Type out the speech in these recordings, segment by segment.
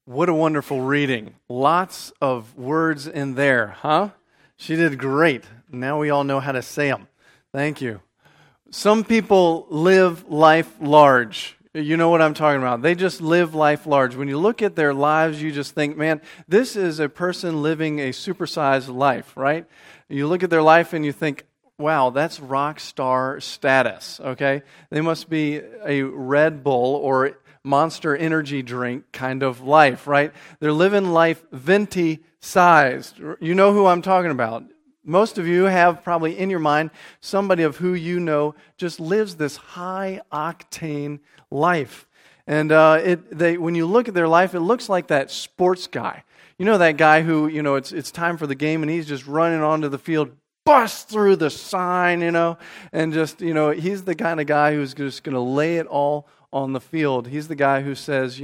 What a wonderful reading. Lots of words in there, huh? She did great. Now we all know how to say them. Thank you. Some people live life large. You know what I'm talking about. They just live life large. When you look at their lives, you just think, man, this is a person living a supersized life, right? You look at their life and you think, wow, that's rock star status, okay? They must be a Red Bull or Monster energy drink kind of life, right? They're living life venti sized. You know who I'm talking about. Most of you have probably in your mind somebody of who you know just lives this high octane life. And when you look at their life, it looks like that sports guy. You know that guy who, it's time for the game and he's just running onto the field, bust through the sign, and just, he's the kind of guy who's just going to lay it all on the field. He's the guy who says,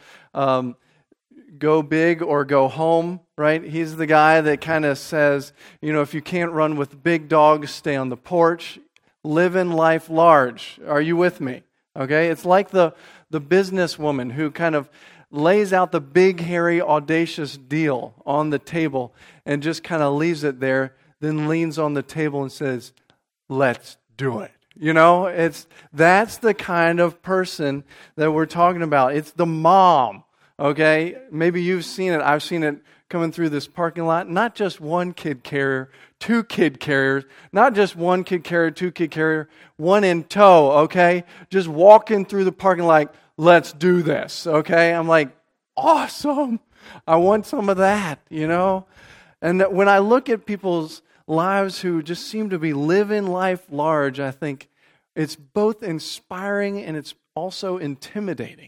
go big or go home, right? He's the guy that kind of says, if you can't run with big dogs, stay on the porch. Living life large. Are you with me? Okay? It's like the businesswoman who kind of lays out the big, hairy, audacious deal on the table and just kind of leaves it there, then leans on the table and says, let's do it. That's the kind of person that we're talking about. It's the mom, okay? Maybe you've seen it. I've seen it coming through this parking lot. Not just one kid carrier, two kid carriers. Not just one kid carrier, two kid carrier, one in tow, okay? Just walking through the parking lot, let's do this, okay? I'm like, awesome. I want some of that, And when I look at people's lives who just seem to be living life large, I think it's both inspiring and it's also intimidating.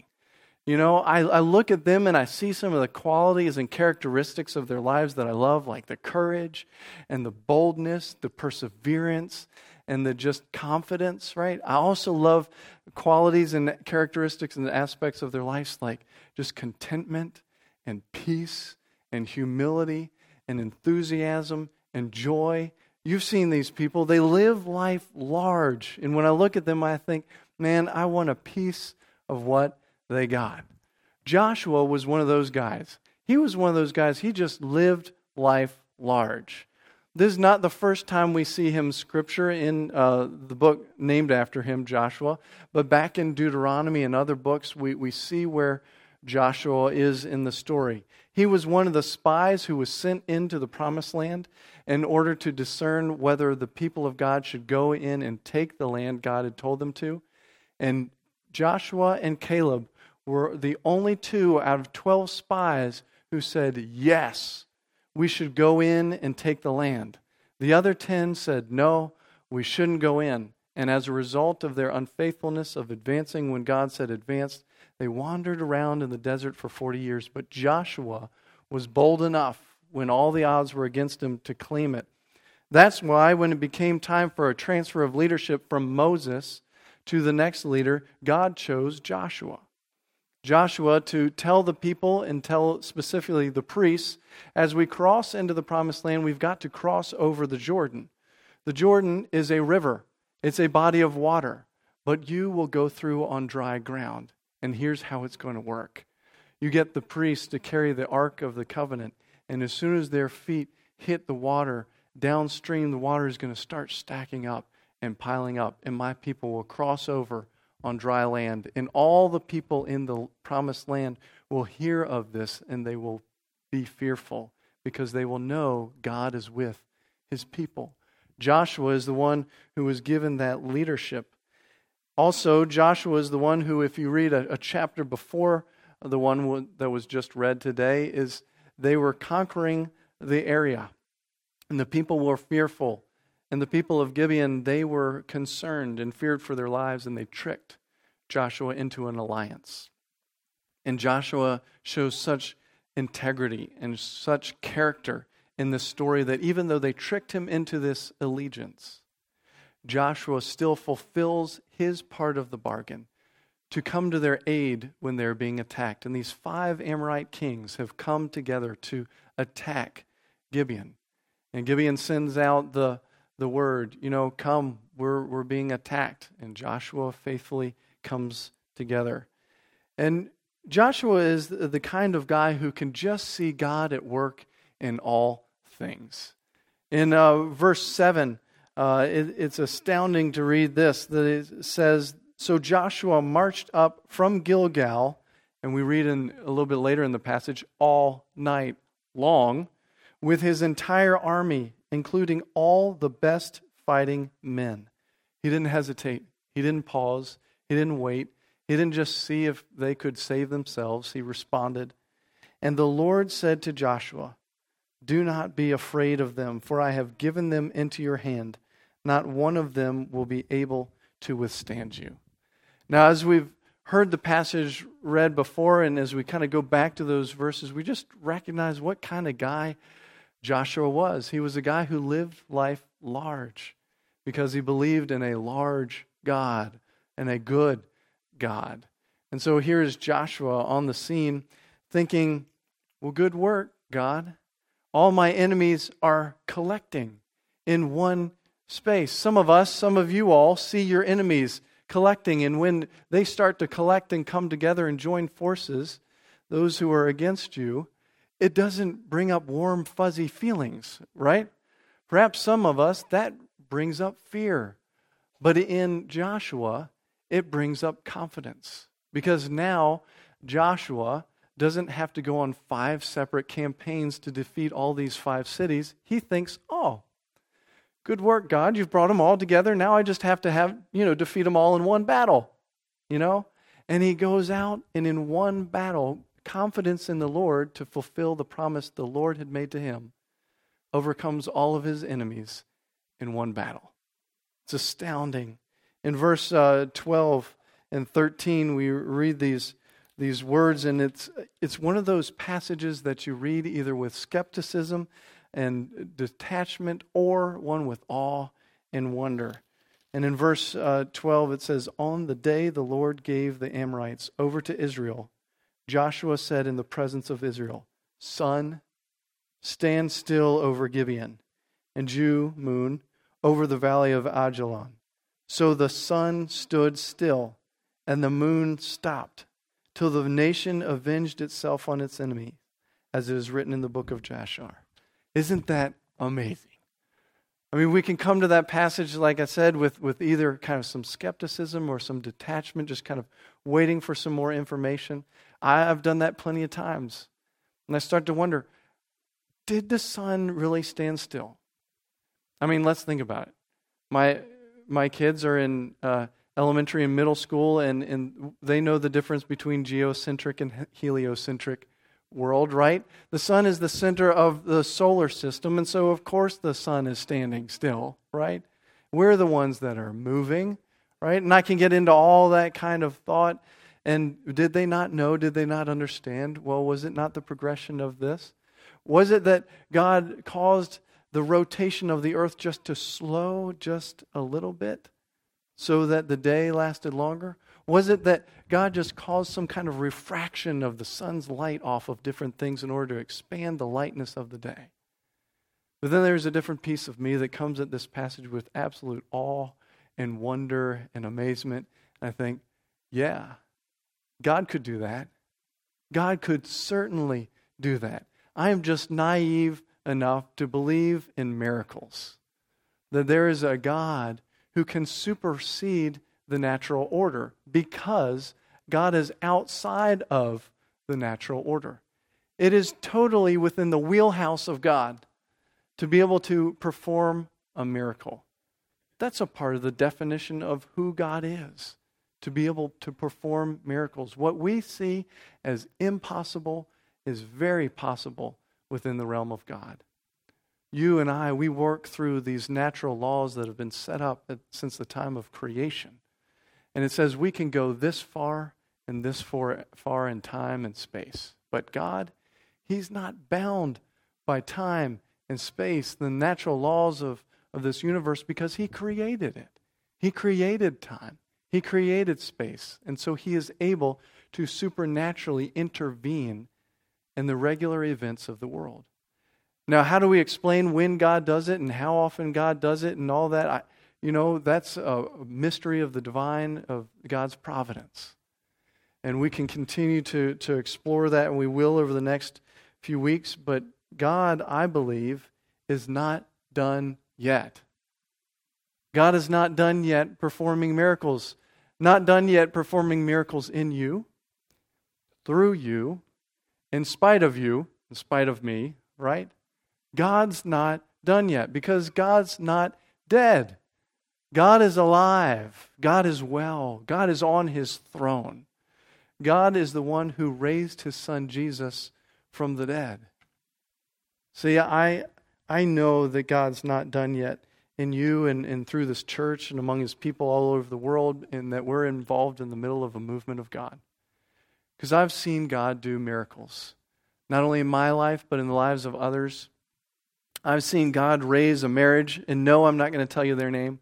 I look at them and I see some of the qualities and characteristics of their lives that I love, like the courage and the boldness, the perseverance, and the just confidence, right? I also love qualities and characteristics and aspects of their lives like just contentment and peace and humility and enthusiasm and joy. You've seen these people. They live life large. And when I look at them, I think, man, I want a piece of what they got. Joshua was one of those guys. He was one of those guys. He just lived life large. This is not the first time we see him in Scripture in the book named after him, Joshua. But back in Deuteronomy and other books, we see where Joshua is in the story. He was one of the spies who was sent into the Promised Land in order to discern whether the people of God should go in and take the land God had told them to. And Joshua and Caleb were the only two out of 12 spies who said, yes, we should go in and take the land. The other 10 said, no, we shouldn't go in. And as a result of their unfaithfulness of advancing when God said advance, they wandered around in the desert for 40 years. But Joshua was bold enough when all the odds were against him to claim it. That's why when it became time for a transfer of leadership from Moses to the next leader, God chose Joshua. Joshua to tell the people and tell specifically the priests, as we cross into the Promised Land, we've got to cross over the Jordan. The Jordan is a river. It's a body of water. But you will go through on dry ground. And here's how it's going to work. You get the priests to carry the Ark of the Covenant, and as soon as their feet hit the water, downstream the water is going to start stacking up and piling up, and my people will cross over on dry land. And all the people in the Promised Land will hear of this, and they will be fearful because they will know God is with His people. Joshua is the one who was given that leadership. Also, Joshua is the one who, if you read a chapter before the one that was just read today, is they were conquering the area. And the people were fearful. And the people of Gibeon, they were concerned and feared for their lives, and they tricked Joshua into an alliance. And Joshua shows such integrity and such character in this story that even though they tricked him into this allegiance, Joshua still fulfills his part of the bargain to come to their aid when they're being attacked. And these 5 Amorite kings have come together to attack Gibeon. And Gibeon sends out the word, come, we're being attacked. And Joshua faithfully comes together. And Joshua is the kind of guy who can just see God at work in all things. In verse 7, it's astounding to read this, that it says, "So Joshua marched up from Gilgal," and we read in a little bit later in the passage, "all night long, with his entire army, including all the best fighting men." He didn't hesitate. He didn't pause. He didn't wait. He didn't just see if they could save themselves. He responded. "And the Lord said to Joshua, 'Do not be afraid of them, for I have given them into your hand. Not one of them will be able to withstand you.'" Now, as we've heard the passage read before, and as we kind of go back to those verses, we just recognize what kind of guy Joshua was. He was a guy who lived life large because he believed in a large God and a good God. And so here is Joshua on the scene thinking, well, good work, God. All my enemies are collecting in one space. Some of you all see your enemies collecting, and when they start to collect and come together and join forces, those who are against you, it doesn't bring up warm, fuzzy feelings, right? Perhaps some of us, that brings up fear. But in Joshua, it brings up confidence. Because now Joshua doesn't have to go on 5 separate campaigns to defeat all these 5 cities. He thinks, oh, good work, God. You've brought them all together. Now I just have to defeat them all in one battle, And he goes out and in one battle, confidence in the Lord to fulfill the promise the Lord had made to him, overcomes all of his enemies in one battle. It's astounding. In verse 12 and 13, we read these words, and it's one of those passages that you read either with skepticism and detachment or one with awe and wonder. And in verse 12 it says, "On the day the Lord gave the Amorites over to Israel, Joshua said in the presence of Israel, 'Sun, stand still over Gibeon, and you, moon, over the valley of Ajalon.' So the sun stood still, and the moon stopped, till the nation avenged itself on its enemy, as it is written in the book of Jashar." Isn't that amazing? I mean, we can come to that passage, like I said, with either kind of some skepticism or some detachment, just kind of waiting for some more information. I've done that plenty of times. And I start to wonder, did the sun really stand still? I mean, let's think about it. My kids are in elementary and middle school, and they know the difference between geocentric and heliocentric world, right? The sun is the center of the solar system, and so of course the sun is standing still, right? We're the ones that are moving, right? And I can get into all that kind of thought. And did they not know? Did they not understand? Well, was it not the progression of this? Was it that God caused the rotation of the earth just to slow just a little bit so that the day lasted longer? Was it that God just caused some kind of refraction of the sun's light off of different things in order to expand the lightness of the day? But then there's a different piece of me that comes at this passage with absolute awe and wonder and amazement. And I think, yeah, God could do that. God could certainly do that. I am just naive enough to believe in miracles, that there is a God who can supersede the natural order because God is outside of the natural order. It is totally within the wheelhouse of God to be able to perform a miracle. That's a part of the definition of who God is, to be able to perform miracles. What we see as impossible is very possible within the realm of God. You and I, we work through these natural laws that have been set up since the time of creation. And it says we can go this far and this far in time and space. But God, He's not bound by time and space, the natural laws of this universe, because He created it. He created time. He created space. And so He is able to supernaturally intervene in the regular events of the world. Now, how do we explain when God does it and how often God does it and all that? That's a mystery of the divine, of God's providence. And we can continue to explore that, and we will over the next few weeks. But God, I believe, is not done yet. God is not done yet performing miracles. Not done yet performing miracles in you, through you, in spite of you, in spite of me, right? God's not done yet because God's not dead. God is alive. God is well. God is on His throne. God is the one who raised His Son Jesus from the dead. See, I know that God's not done yet in you and through this church and among His people all over the world, and that we're involved in the middle of a movement of God. Because I've seen God do miracles, not only in my life, but in the lives of others. I've seen God raise a marriage, and no, I'm not going to tell you their name.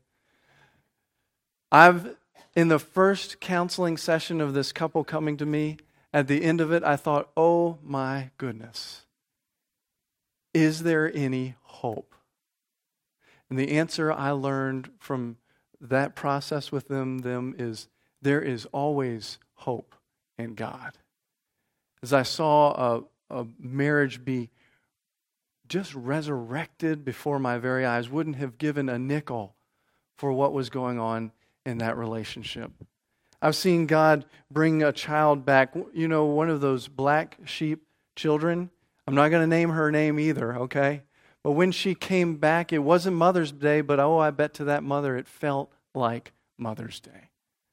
In the first counseling session of this couple coming to me, at the end of it, I thought, oh my goodness, is there any hope? And the answer I learned from that process with them is there is always hope in God. As I saw a marriage be just resurrected before my very eyes, wouldn't have given a nickel for what was going on in that relationship. I've seen God bring a child back, one of those black sheep children. I'm not going to name her name either, okay? But when she came back, it wasn't Mother's Day, but I bet to that mother it felt like Mother's Day.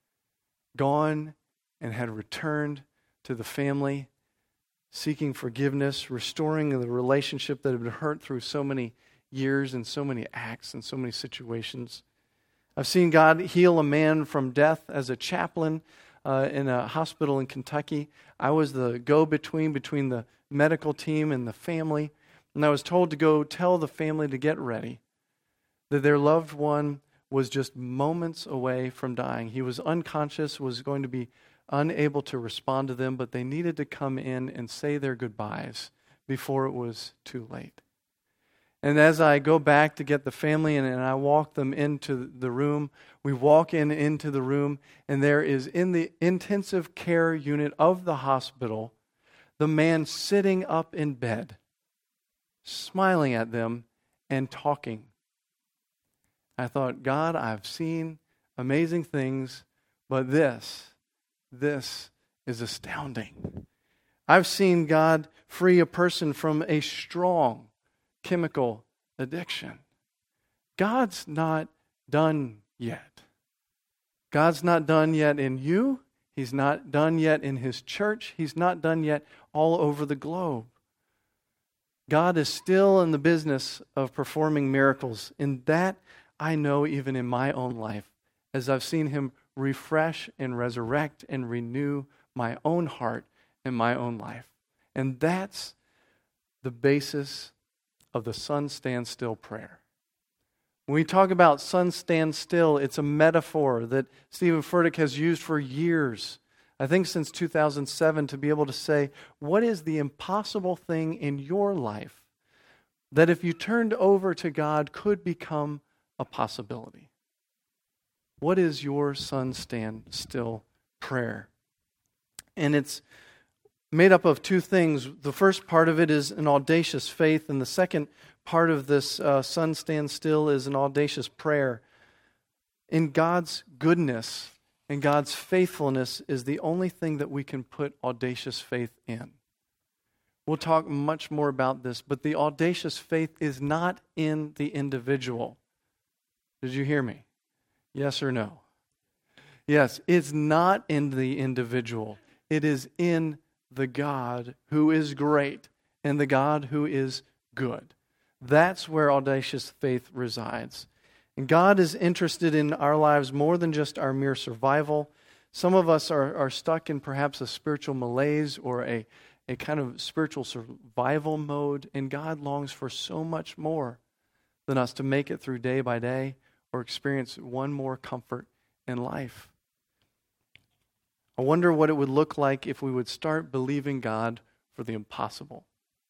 Gone and had returned to the family, seeking forgiveness, restoring the relationship that had been hurt through so many years and so many acts and so many situations. I've seen God heal a man from death as a chaplain in a hospital in Kentucky. I was the go-between between the medical team and the family. And I was told to go tell the family to get ready, that their loved one was just moments away from dying. He was unconscious, was going to be unable to respond to them, but they needed to come in and say their goodbyes before it was too late. And as I go back to get the family and I walk them into the room, we walk into the room, and there is in the intensive care unit of the hospital, the man sitting up in bed, smiling at them and talking. I thought, God, I've seen amazing things, but this is astounding. I've seen God free a person from a strong chemical addiction. God's not done yet. God's not done yet in you. He's not done yet in His church. He's not done yet all over the globe. God is still in the business of performing miracles. And that I know even in my own life, as I've seen Him refresh and resurrect and renew my own heart and my own life. And that's the basis of the sun stand still prayer. When we talk about sun stand still, it's a metaphor that Stephen Furtick has used for years, I think since 2007, to be able to say, what is the impossible thing in your life that if you turned over to God could become a possibility? What is your sun stand still prayer? And it's made up of two things. The first part of it is an audacious faith, and the second part of this sun stand still is an audacious prayer. In God's goodness and God's faithfulness is the only thing that we can put audacious faith in. We'll talk much more about this, but the audacious faith is not in the individual. Did you hear me? Yes or no? Yes, it's not in the individual. It is in the God who is great and the God who is good. That's where audacious faith resides. And God is interested in our lives more than just our mere survival. Some of us are stuck in perhaps a spiritual malaise or a kind of spiritual survival mode, and God longs for so much more than us to make it through day by day or experience one more comfort in life. I wonder what it would look like if we would start believing God for the impossible.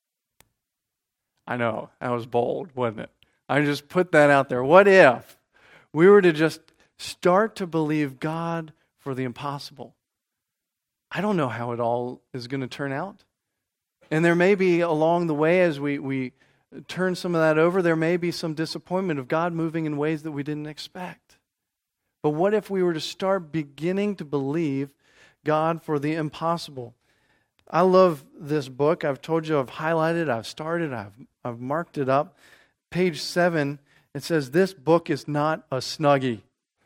I know, that was bold, wasn't it? I just put that out there. What if we were to just start to believe God for the impossible? I don't know how it all is going to turn out. And there may be along the way as we turn some of that over, there may be some disappointment of God moving in ways that we didn't expect. But what if we were to start beginning to believe God for the impossible? I love this book. I've told you I've highlighted, I've started, I've marked it up. Page 7, it says, this book is not a Snuggie.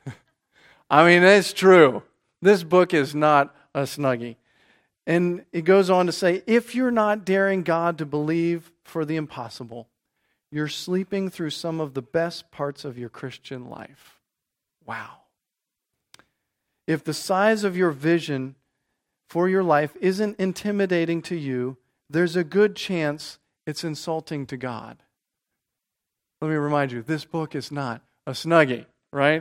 I mean, it's true. This book is not a Snuggie. And it goes on to say, if you're not daring God to believe for the impossible, you're sleeping through some of the best parts of your Christian life. Wow. If the size of your vision for your life isn't intimidating to you, there's a good chance it's insulting to God. Let me remind you, this book is not a Snuggie, right?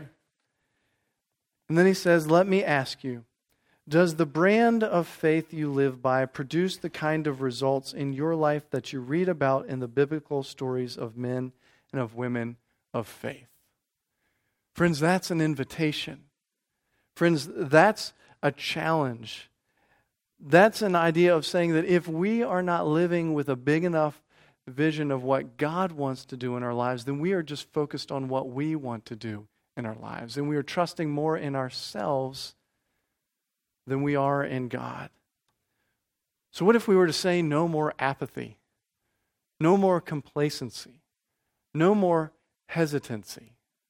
And then he says, let me ask you, does the brand of faith you live by produce the kind of results in your life that you read about in the biblical stories of men and of women of faith? Friends, that's an invitation. Friends, that's a challenge. That's an idea of saying that if we are not living with a big enough vision of what God wants to do in our lives, then we are just focused on what we want to do in our lives. And we are trusting more in ourselves than we are in God. So what if we were to say no more apathy, no more complacency, no more hesitancy?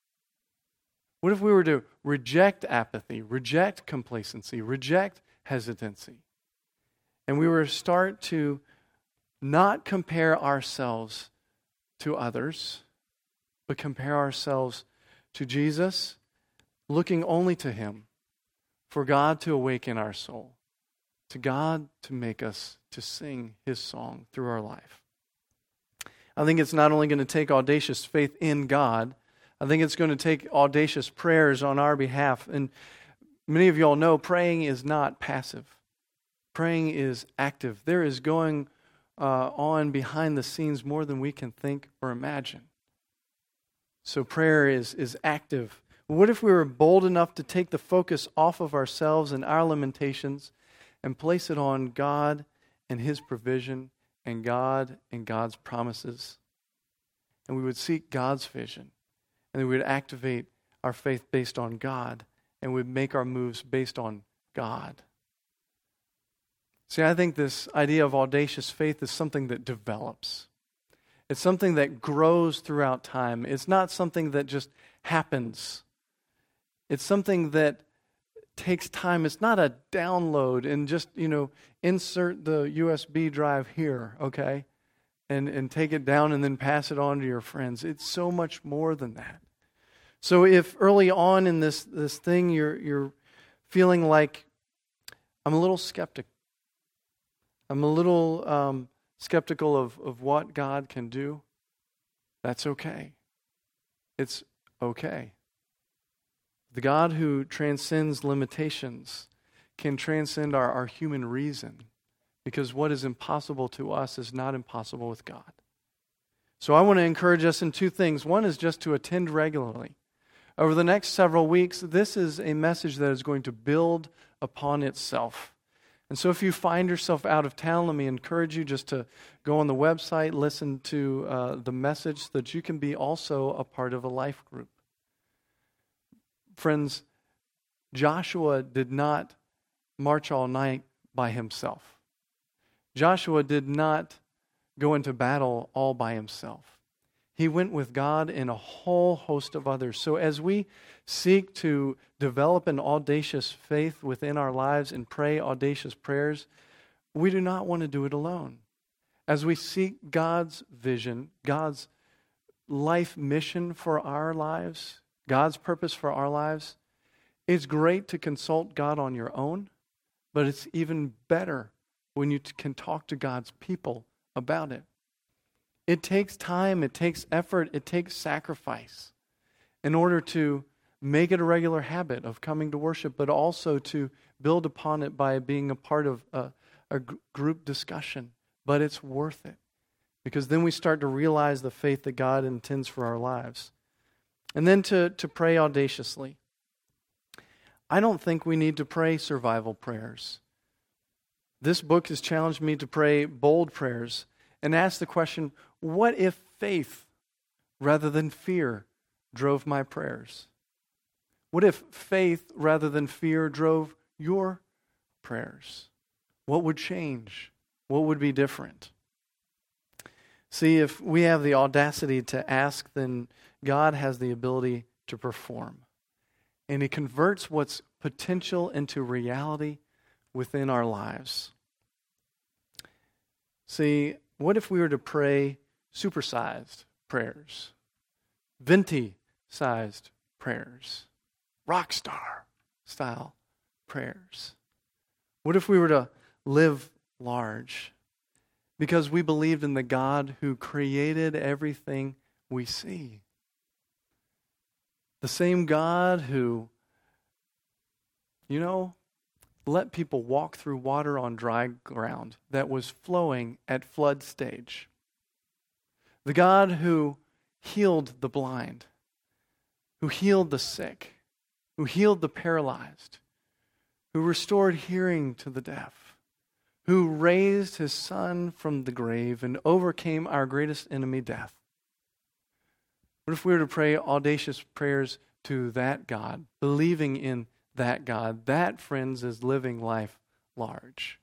What if we were to reject apathy, reject complacency, reject hesitancy, and we were to start to not compare ourselves to others, but compare ourselves to Jesus, looking only to Him, for God to awaken our soul, to God to make us to sing His song through our life. I think it's not only going to take audacious faith in God, I think it's going to take audacious prayers on our behalf. And many of you all know praying is not passive. Praying is active. There is going on behind the scenes more than we can think or imagine. So prayer is active. What if we were bold enough to take the focus off of ourselves and our limitations and place it on God and His provision and God and God's promises? And we would seek God's vision. And we would activate our faith based on God. And we'd make our moves based on God. See, I think this idea of audacious faith is something that develops. It's something that grows throughout time. It's not something that just happens. It's something that takes time. It's not a download and just, insert the USB drive here, okay? And take it down and then pass it on to your friends. It's so much more than that. So if early on in this thing you're feeling like, I'm a little skeptical. I'm a little skeptical of what God can do, that's okay. It's okay. The God who transcends limitations can transcend our human reason, because what is impossible to us is not impossible with God. So I want to encourage us in two things. One is just to attend regularly. Over the next several weeks, this is a message that is going to build upon itself. And so if you find yourself out of town, let me encourage you just to go on the website, listen to the message so that you can be also a part of a life group. Friends, Joshua did not march all night by himself. Joshua did not go into battle all by himself. He went with God and a whole host of others. So as we seek to develop an audacious faith within our lives and pray audacious prayers, we do not want to do it alone. As we seek God's vision, God's life mission for our lives, God's purpose for our lives, it's great to consult God on your own, but it's even better when you can talk to God's people about it. It takes time, it takes effort, it takes sacrifice in order to make it a regular habit of coming to worship, but also to build upon it by being a part of a group discussion. But it's worth it, because then we start to realize the faith that God intends for our lives. And then to pray audaciously. I don't think we need to pray survival prayers. This book has challenged me to pray bold prayers and ask the question, what if faith rather than fear drove my prayers? What if faith rather than fear drove your prayers? What would change? What would be different? See, if we have the audacity to ask, then God has the ability to perform. And He converts what's potential into reality within our lives. See, what if we were to pray supersized prayers, venti-sized prayers, rock star style prayers? What if we were to live large because we believed in the God who created everything we see? The same God who, let people walk through water on dry ground that was flowing at flood stage. The God who healed the blind, who healed the sick, who healed the paralyzed, who restored hearing to the deaf, who raised His Son from the grave and overcame our greatest enemy, death. What if we were to pray audacious prayers to that God, believing in that God? That, friends, is living life large.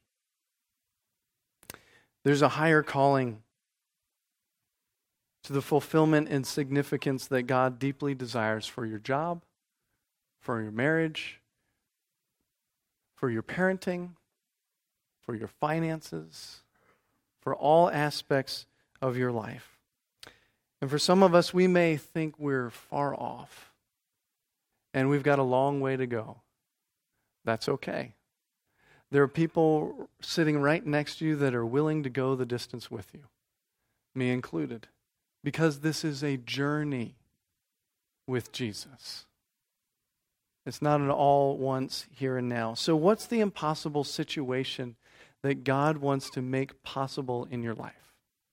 There's a higher calling to the fulfillment and significance that God deeply desires for your job, for your marriage, for your parenting, for your finances, for all aspects of your life. And for some of us, we may think we're far off and we've got a long way to go. That's okay. There are people sitting right next to you that are willing to go the distance with you, me included, because this is a journey with Jesus. It's not an all once here and now. So what's the impossible situation that God wants to make possible in your life?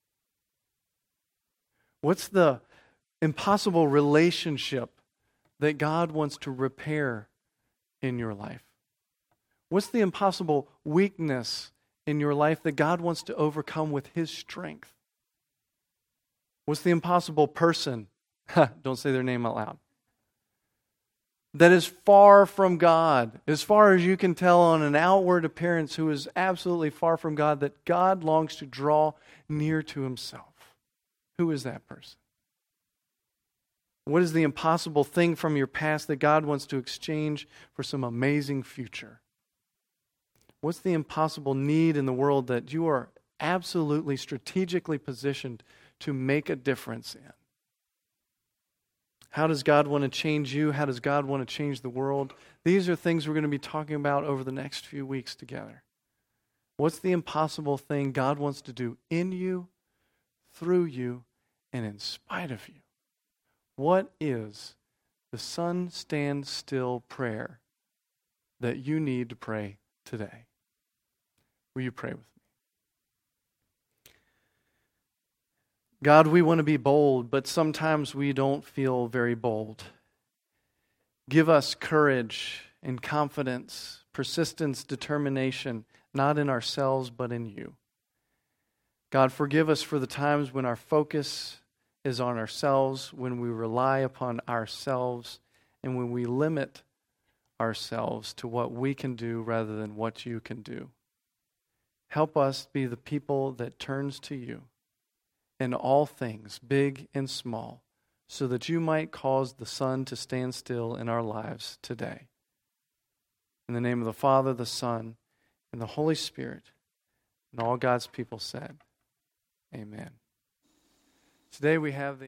What's the impossible relationship that God wants to repair in your life? What's the impossible weakness in your life that God wants to overcome with His strength? What's the impossible person, don't say their name out loud, that is far from God, as far as you can tell on an outward appearance, who is absolutely far from God, that God longs to draw near to Himself? Who is that person? What is the impossible thing from your past that God wants to exchange for some amazing future? What's the impossible need in the world that you are absolutely strategically positioned to make a difference in? How does God want to change you? How does God want to change the world? These are things we're going to be talking about over the next few weeks together. What's the impossible thing God wants to do in you, through you, and in spite of you? What is the sun stand still prayer that you need to pray today? Will you pray with me? God, we want to be bold, but sometimes we don't feel very bold. Give us courage and confidence, persistence, determination, not in ourselves, but in you. God, forgive us for the times when our focus is on ourselves, when we rely upon ourselves, and when we limit ourselves to what we can do rather than what you can do. Help us be the people that turns to you in all things, big and small, so that you might cause the sun to stand still in our lives today. In the name of the Father, the Son, and the Holy Spirit, and all God's people said, amen. Today we have the